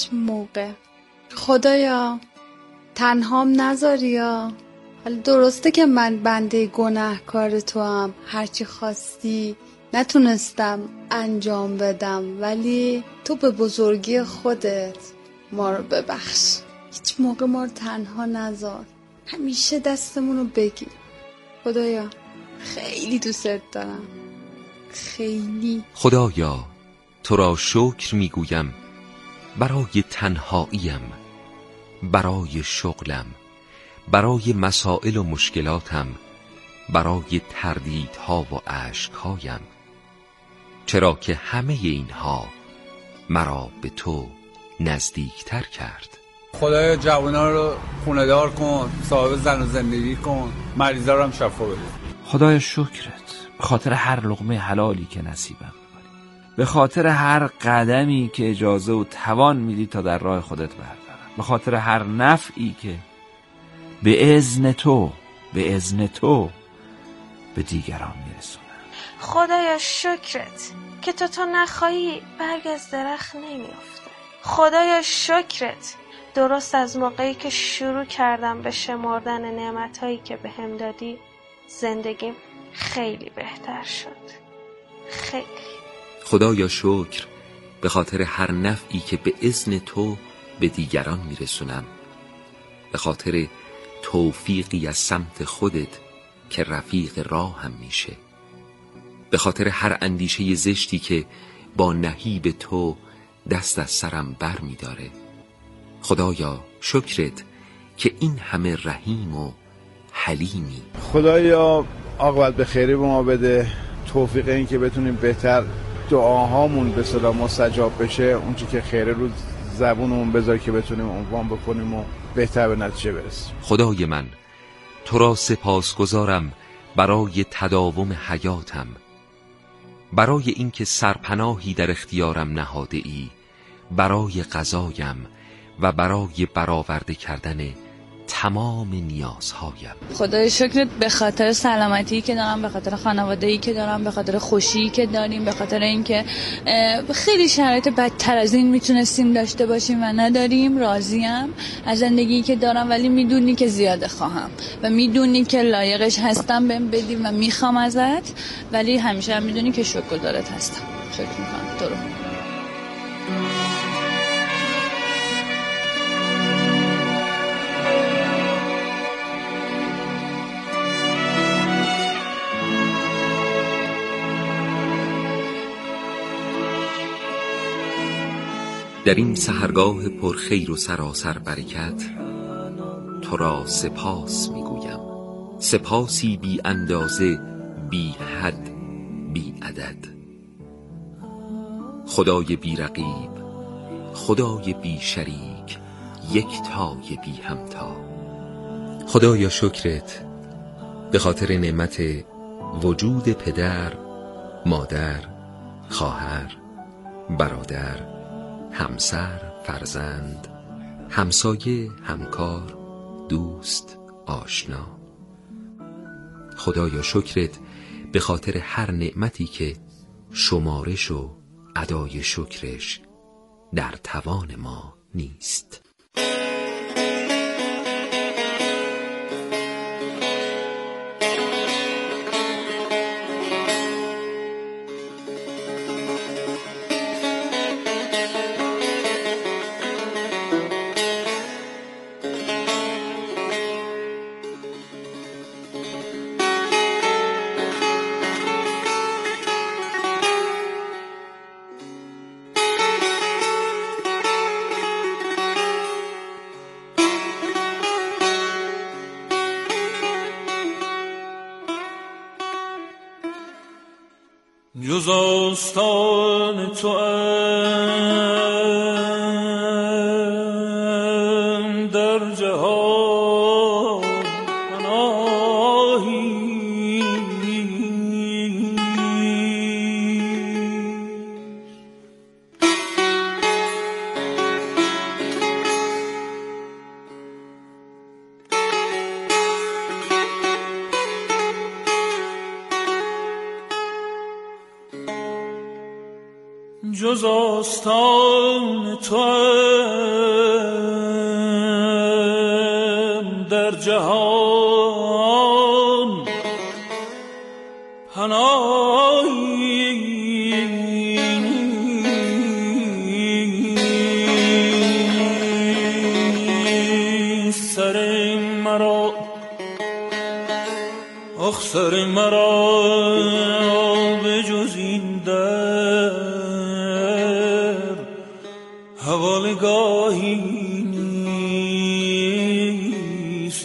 موقع. خدایا تنهام نذاری یا. حالا درسته که من بنده گناهکار تو هم، هرچی خواستی نتونستم انجام بدم، ولی تو به بزرگی خودت ما رو ببخش. هیچ موقع ما رو تنها نذار، همیشه دستمون رو بگیر. خدایا خیلی دوست دارم، خیلی. خدایا تو را شکر میگویم برای تنهاییم، برای شغلم، برای مسائل و مشکلاتم، برای تردیدها و اشکهایم، چرا که همه اینها مرا به تو نزدیکتر کرد. خدایا جوانا رو خونه‌دار کن، صاحب زن و زندگی کن، مریضا رو هم شفا بده. خدایا شکرت به خاطر هر لقمه حلالی که نصیبم می‌کنی، به خاطر هر قدمی که اجازه و توان میدی تا در راه خودت بردارم، به خاطر هر نفعی که به اذن تو به دیگران میرسونم. خدایا شکرت که تو نخواهی برگ از درخت نمیافته. خدایا شکرت درست از موقعی که شروع کردم به شمردن نعمتایی که بهم دادی زندگیم خیلی بهتر شد. خیلی. خدایا شکر به خاطر هر نفعی که به اذن تو به دیگران میرسونم، به خاطر توفیقی از سمت خودت که رفیق راهم میشه، به خاطر هر اندیشه زشتی که با نهیب تو دست از سرم بر میداره. خدایا شکرت که این همه رحیم و حلیمی. خدایا عاقبت به خیری به ما بده، توفیق این که بتونیم بهتر دعاهامون به صدا مستجاب بشه، اون چی که خیره رو زبونمون بذار که بتونیم عنوان بکنیم و بهتر به نتیجه برسیم. خدای من تو را سپاسگزارم برای تداوم حیاتم، برای اینکه سرپناهی در اختیارم نهاده ای، برای غذایم و برای برآورده کردن تمام نیازهایم. خدای شکرت به خاطر سلامتی که دارم، به خاطر خانواده‌ای که دارم، به خاطر خوشی که داریم، به خاطر اینکه خیلی شرایط بدتر از این میتونستیم داشته باشیم و نداریم. راضیم از زندگی که دارم، ولی میدونی که زیاده خواهم و میدونی که لایقش هستم بهم بدی و میخوام ازت، ولی همیشه هم میدونی که شکرگزارت هستم. شکر میکنم تو رو. در این سحرگاه پرخیر و سراسر برکت تو را سپاس میگویم، سپاسی بی اندازه، بی حد، بی عدد. خدای بی رقیب، خدای بی شریک، یکتای بی همتا. خدایا شکرت به خاطر نعمت وجود پدر، مادر، خواهر، برادر، همسر، فرزند، همسایه، همکار، دوست، آشنا. خدایا شکرت به خاطر هر نعمتی که شمارش و ادای شکرش در توان ما نیست. جز آستان تو در جهان پناهی، جز آستان توام در جهان پناهی سر مرا سر مرا به جز این در حوالگاهی نیست.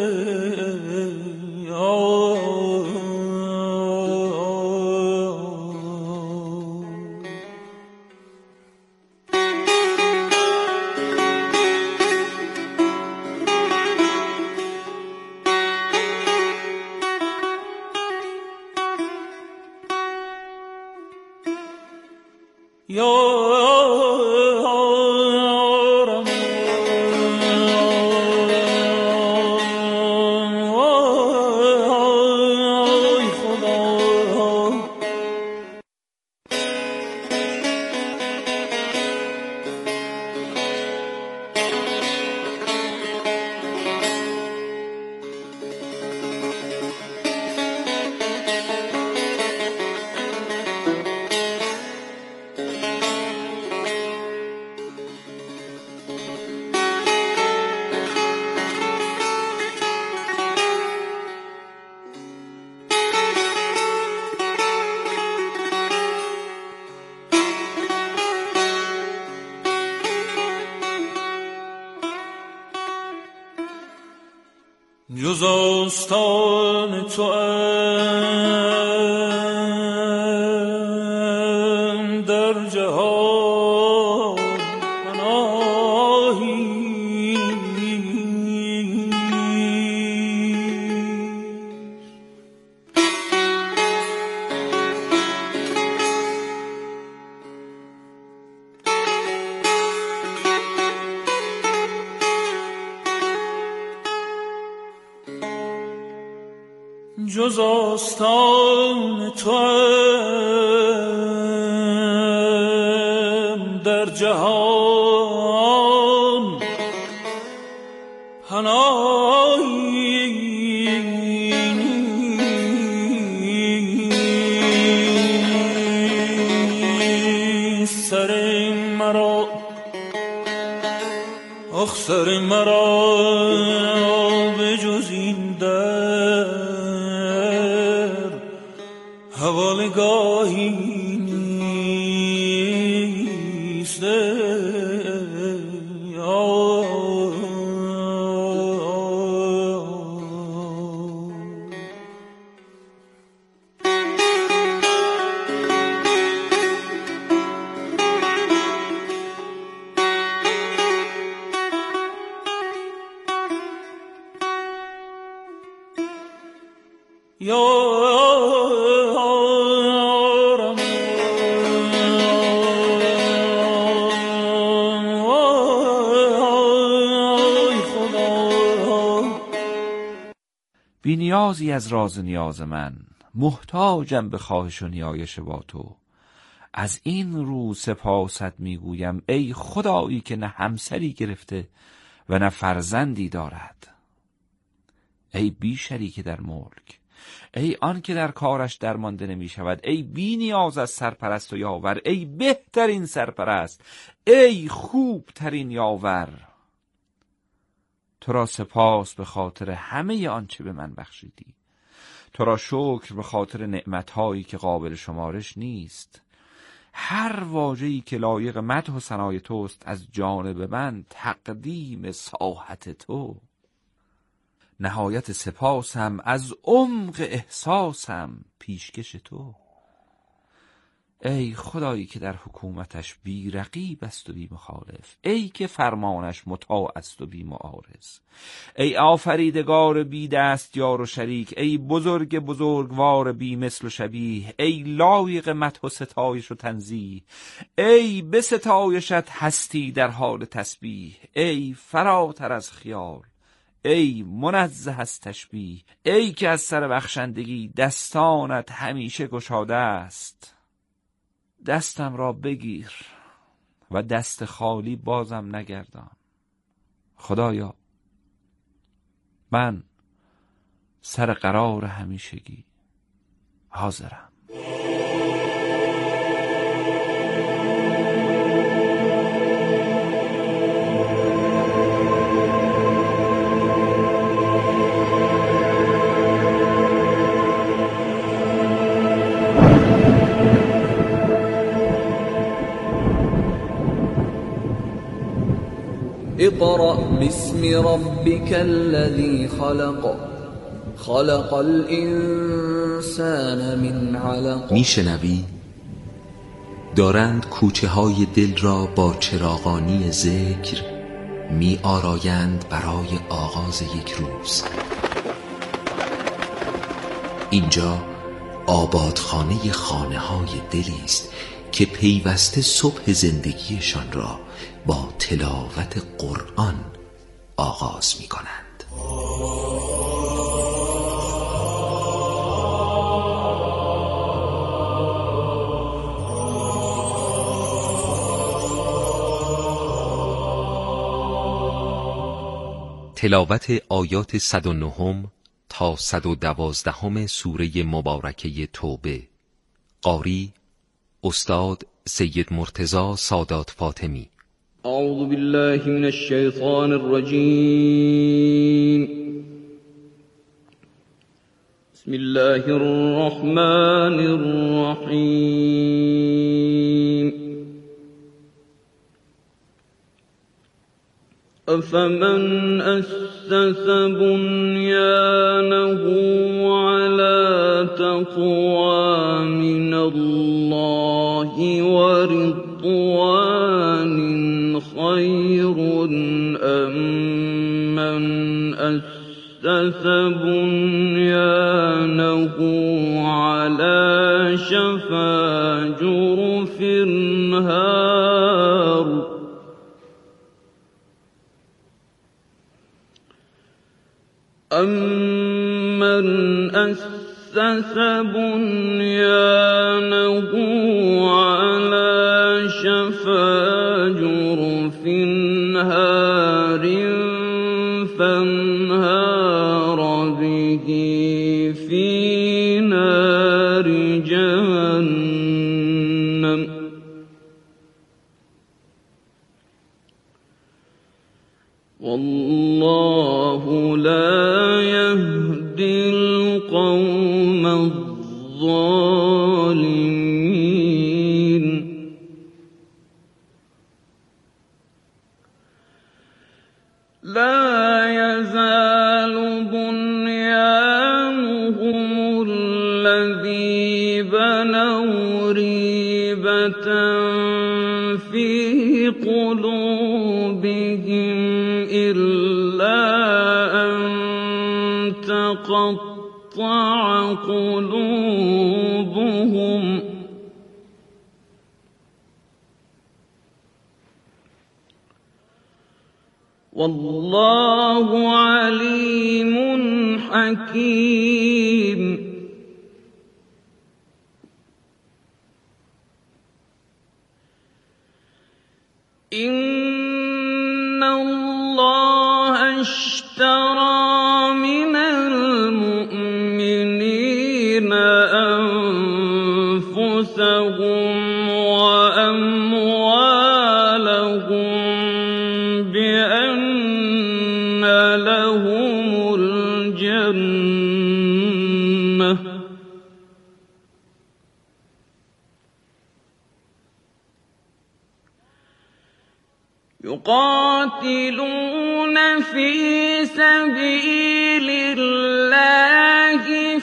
جز آستان توام در جهان پناهی جز آستان توام در جهان پناهی سر مرا سر مرا به جز این در حوالگاهی نیست. بی نیازی از راز نیاز من، محتاجم به خواهش و نیایش با تو. از این رو سپاست میگویم ای خدایی که نه همسری گرفته و نه فرزندی دارد. ای بی شریک در ملک، ای آن که در کارش درمانده نمی شود، ای بی نیاز از سرپرست و یاور، ای بهترین سرپرست، ای خوبترین یاور. تو را سپاس به خاطر همه آنچه به من بخشیدی. تو را شکر به خاطر نعمتهایی که قابل شمارش نیست. هر واژه‌ای که لایق مدح و ثنای توست از جانب من تقدیم ساحت تو. نهایت سپاسم از عمق احساسم پیشکش تو. ای خدایی که در حکومتش بی رقیب است و بی مخالف، ای که فرمانش مطاع است و بی معارض، ای آفریدگار بی دست یار و شریک، ای بزرگ بزرگوار بی مثل و شبیه، ای لایق مدح و ستایش و تنزیه، ای به ستایشت هستی در حال تسبیح، ای فراتر از خیال، ای منزه از تشبیه، ای که از سر بخشندگی دستانت همیشه گشاده است. دستم را بگیر و دست خالی بازم نگردان. خدایا من سر قرار همیشگی حاضرم. اقرأ باسم ربك الذي خلق الانسان من علق. میشنوی؟ دارند کوچه های دل را با چراغانی ذکر می آرایند برای آغاز یک روز. اینجا آبادخانه خانه های دلی است که پیوسته صبح زندگیشان را با تلاوت قرآن آغاز می کنند. تلاوت آیات 109 تا 112 سوره مبارکه توبه. قاری استاد سید مرتضی سادات فاطمی. اعوذ بالله من الشیطان الرجیم. بسم الله الرحمن الرحیم. افمن اسس بنیانه على تقوى من الله ورضوان خير أم من أسس بنيانه على شفا جرف هار. أمن أسس بنيانه على شفا جرف هار فانهار به في نار جهنم. والله لا يهدي القوم الظالمين. لا يزال بنيانهم الذي بنوا ريبة في قلوبهم إلا أن تقطع قلوبهم. والله عليم حكيم. إن الله اشترى من المؤمنين أنفسهم وأموالهم بأن لهم الجنة يقاتلون في سبيل الله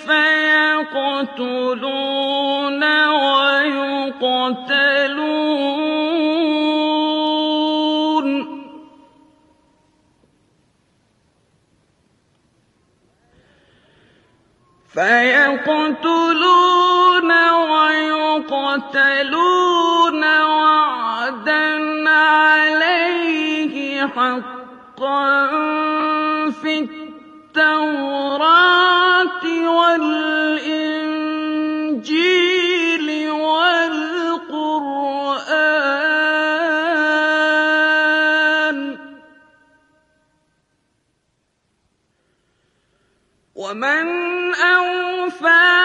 فيقتلون ويقتلون وعدا عليه حقا في التوراة والإنجيل والقرآن. ومن أوفى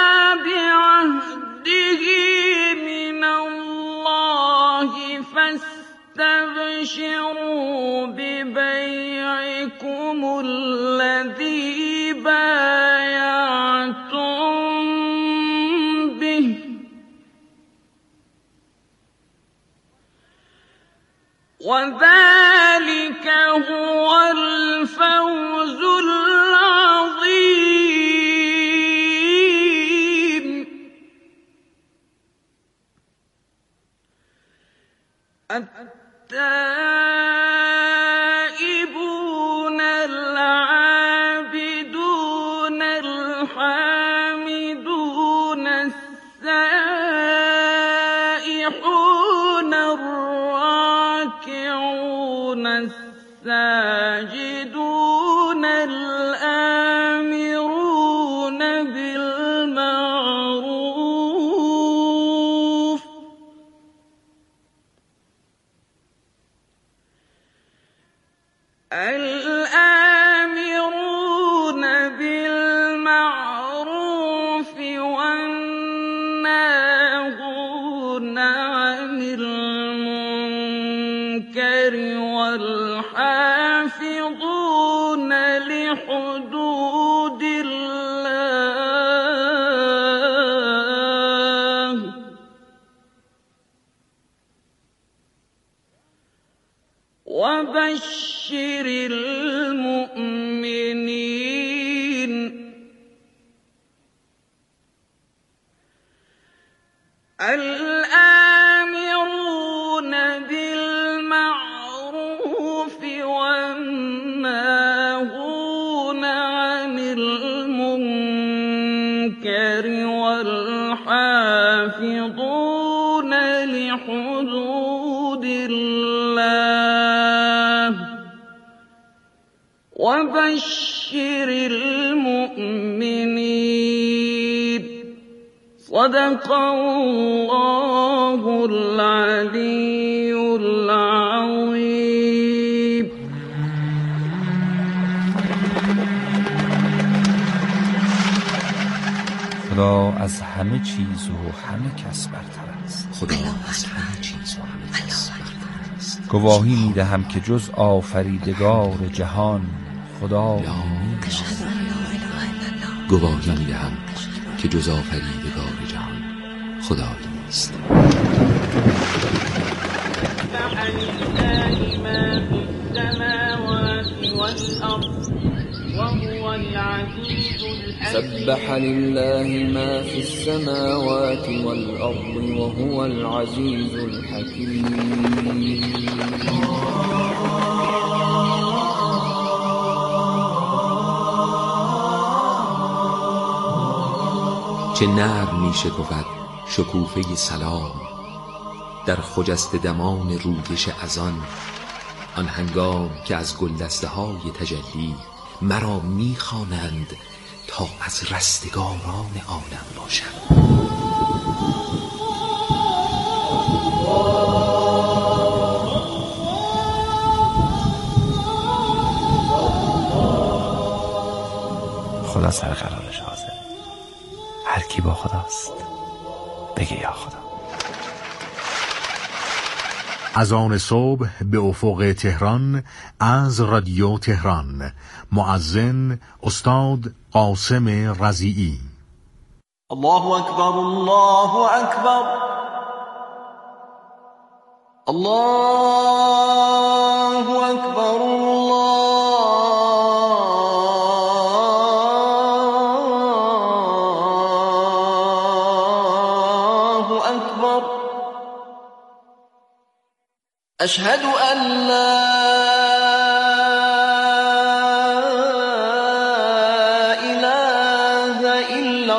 بعهده من الله فاستبشروا ببيعكم الذي بايعتم به وذلك هو الفوز العظيم. التائبون العابدون الحامدون السائحون الراكعون الساجدون الآمرون بالمعروف والناهون عن المنكر والحافظون لحدود الله وبشر المؤمنين. الآمرون بالمعروف والناهون عن المنكر والحافظون لحدود الله وبشر المؤمنين. صدق الله العلي العظيم. خدا از همه چیز و همه کس برتر است. خدا از همه چیز و همه کس برتر است. گواهی میدهم که جز آفریدگار جهان خدا نیست. گواهی میدهم که جز آفریدگار جهان خدایی نیست. سبح لله ما في السماوات والأرض وهو العزيز الحكيم. چه نرم می شکفد شکوفه سلام در خجسته دمان رویش اذان، آن هنگام که از گلدسته های تجلی مرا می خوانند تا از رستگاران عالم باشم. خدا سر قرارش حاضر. هر کی با خداست بگه یا خدا. از آن صبح به افق تهران از رادیو تهران، مؤذن استاد قاسم رضیعی. الله اکبر، الله اکبر، الله اکبر، الله اکبر. اشهد ان لا اله الا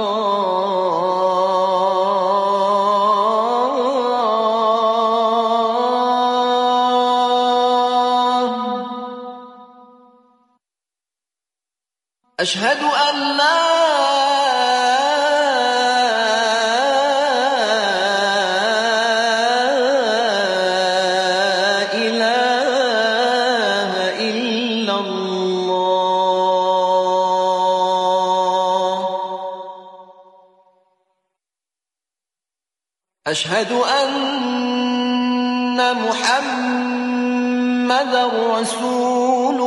الله. اشهد ان لا اله الا الله. أشهد أن محمدا رسول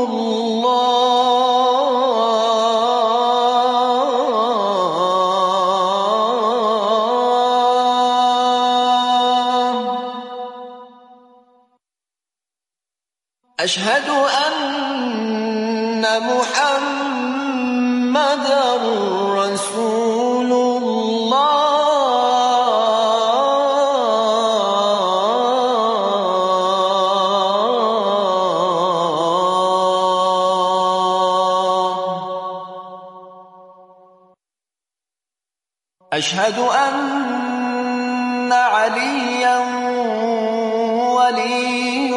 الله أشهد أن محمدا رسول أشهد أن عليا ولي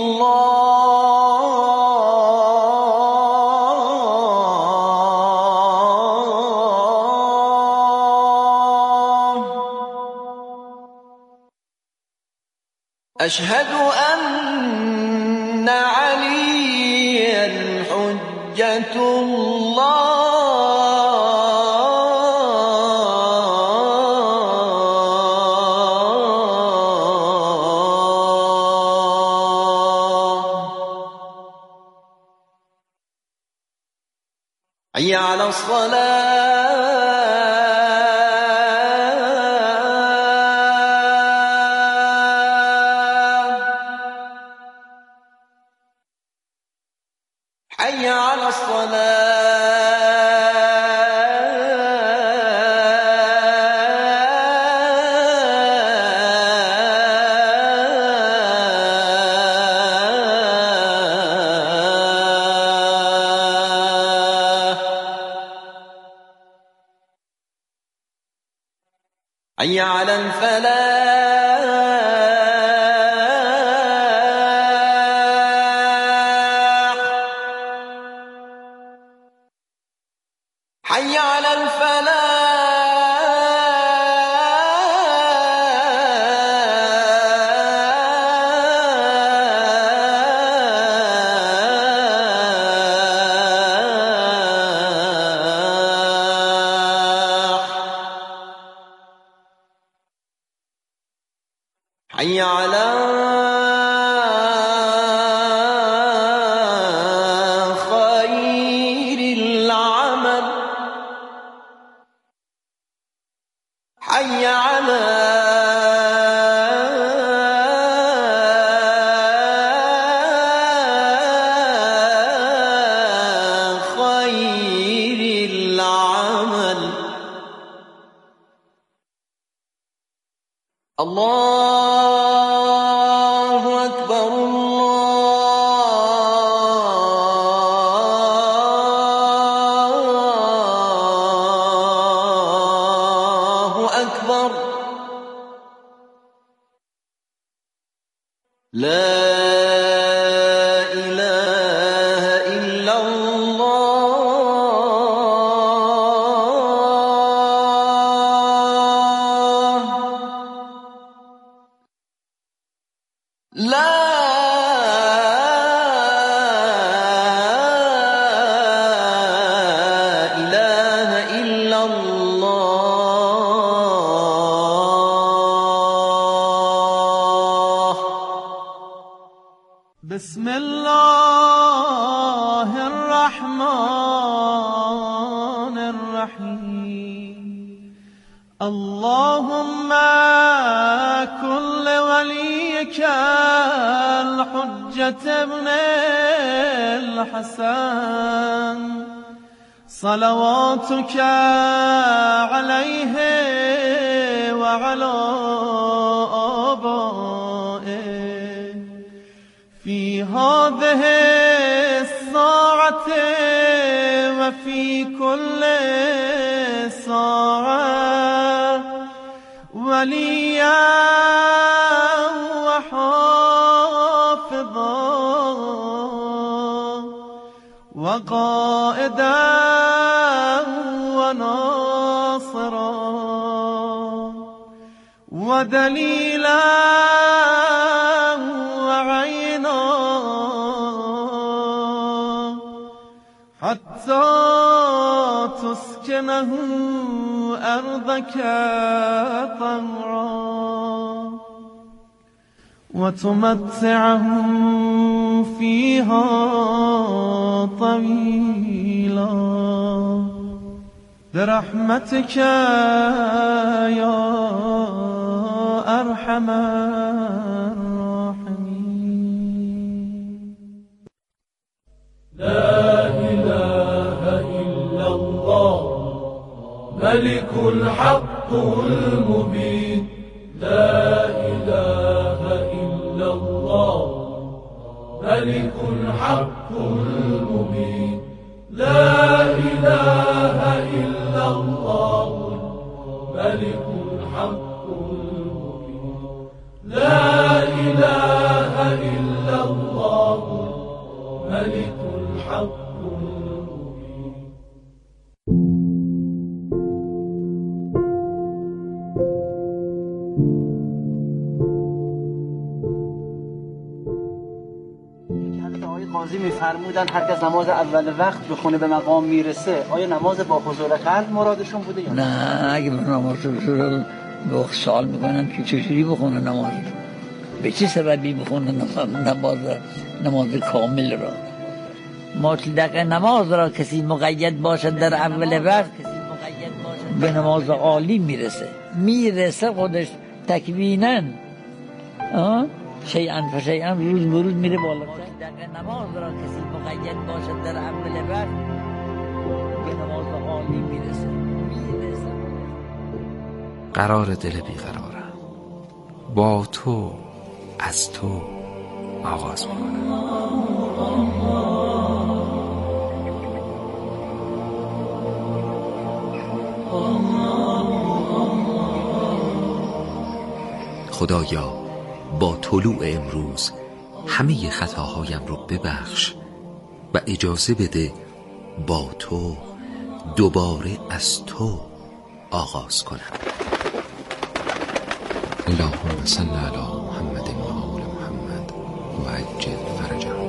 الله أشهد أن عليا حجة الله حي على الصلاة حي على حي على الفلاح حي على حي على خير العمل حي على خير العمل الله أكبر الله أكبر لا إله إلا الله لا إله إلا الله بسم الله الرحمن الرحيم اللهم كن لوليك الحجة ابن الحسن صلواتك عليه وعلى آبائه في هذه الساعة وفي كل ساعة وليا وحافظا وقائدا وناصرا ودليلا وعينا حتى تسكنه أرضك طهرا وتمتعه فيها طويلا برحمتك يا أرحم الراحمين. لا إله إلا الله ملك الحق المبين. لا إله إلا الله ملك الحق المبين. لا إله إلا الله ملك الحق المبين. لا إله إلا الله ملك الحق المبين. قاضی میفرمودن هر کس نماز اول وقت بخونه به مقام میرسه. آیا نماز با حضور قلب مرادشون بوده یا نه؟ اگه به نماز حضور به سوال میکنن که چجوری بخونه نماز، به چه سببی بخونه نماز کامل را. مطلق نماز را کسی مقید باشد در اول وقت به نماز عالی میرسه خودش تکویناً شیئا فشیئا روز به روز میره بالا. نماز را کسی مقید باشد در اول وقت به نماز عالی میرسه. قرار دل بیقرارم با تو از تو آغاز میکنم. خدایا با طلوع امروز همه خطاهایم رو ببخش و اجازه بده با تو دوباره از تو آغاز کنم. اللهم صل علی محمد و آل محمد و عجل فرجهم.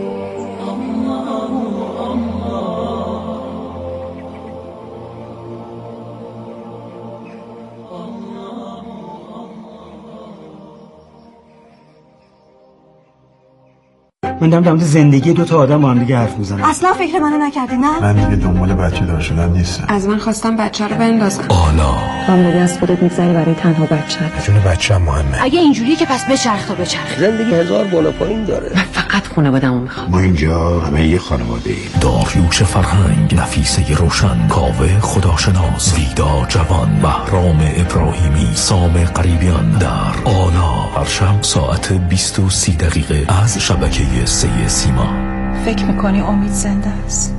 من دارم در مورد زندگی دو تا آدم با هم دیگه حرف میزنم. اصلا فکر منو نکردی؟ نه من دیگه دنبال بچه دار شدن نیستم. از من خواستم بچه رو بندازم. آلا هم داری از خودت میگذری برای تنها بچه‌ت. جون بچه‌م مهمه. اگه اینجوریه که پس بچرخ تا بچرخ. زندگی هزار بالا پایین داره. من فقط خانواده‌مو میخوام. ما اینجا همه یه خانواده‌ایم. داریوش فرهنگ، نفیسه روشن، کاوه خداشناس، ویدا جوان، بهرام ابراهیمی، سام قریبیان در آلا هر شب ساعت 20:30 از شبکه 3 سیما. فکر میکنی امید زنده است؟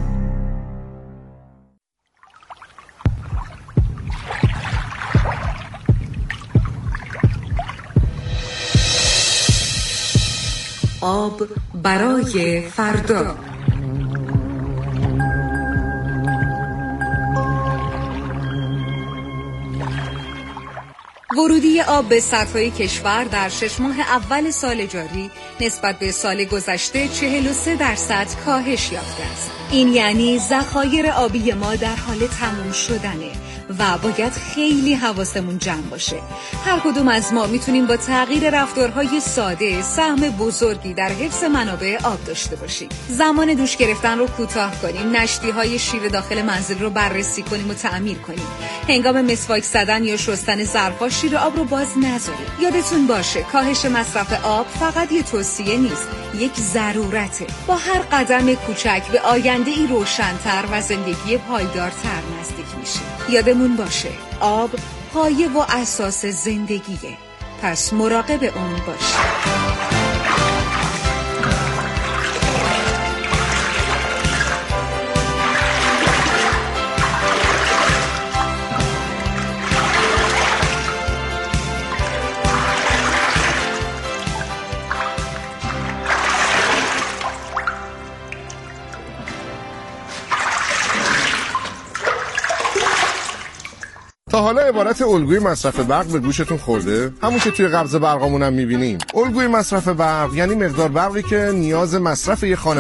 آب برای فردا. ورودی آب به سطح کشور در 6 ماه اول سال جاری نسبت به سال گذشته 43% کاهش یافته است. این یعنی ذخایر آبی ما در حال تموم شدنه و باید خیلی حواسمون جمع باشه. هر کدوم از ما میتونیم با تغییر رفتارهای ساده سهم بزرگی در حفظ منابع آب داشته باشیم. زمان دوش گرفتن رو کوتاه کنیم، نشتی‌های شیر داخل منزل رو بررسی کنیم و تعمیر کنیم. هنگام مسواک زدن یا شستن ظرف‌ها شیر آب رو باز نذاریم. یادتون باشه کاهش مصرف آب فقط یه توصیه نیست، یک ضرورته. با هر قدم کوچک به آینده‌ای روشن‌تر و زندگی پایدارتر نزدیک میشیم. یادمون باشه آب پایه و اساس زندگیه، پس مراقب اون باشیم. تا حالا عبارت الگوی مصرف برق به گوشتون خورده؟ همون که توی قبض برقامون هم می‌بینیم. الگوی مصرف برق یعنی مقدار برقی که نیاز مصرف یه خانواده